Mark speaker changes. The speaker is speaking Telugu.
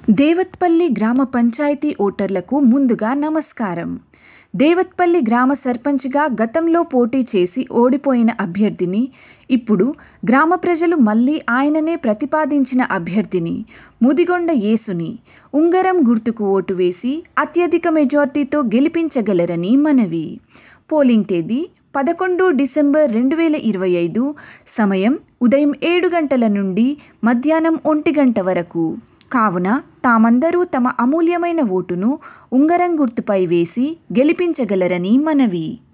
Speaker 1: దేవత్పల్లి గ్రామ పంచాయతీ ఓటర్లకు ముందుగా నమస్కారం. దేవత్పల్లి గ్రామ సర్పంచ్గా గతంలో పోటీ చేసి ఓడిపోయిన అభ్యర్థిని, ఇప్పుడు గ్రామ ప్రజలు మళ్ళీ ఆయననే ప్రతిపాదించిన అభ్యర్థిని ముదిగొండ యేసుని ఉంగరం గుర్తుకు ఓటు వేసి అత్యధిక మెజార్టీతో గెలిపించగలరని మనవి. పోలింగ్ తేదీ 11 డిసెంబర్ 2025. సమయం ఉదయం 7 గంటల నుండి మధ్యాహ్నం 1 గంట వరకు. కావున తామందరూ తమ అమూల్యమైన ఓటును ఉంగరం గుర్తుపై వేసి గెలిపించగలరని మనవి.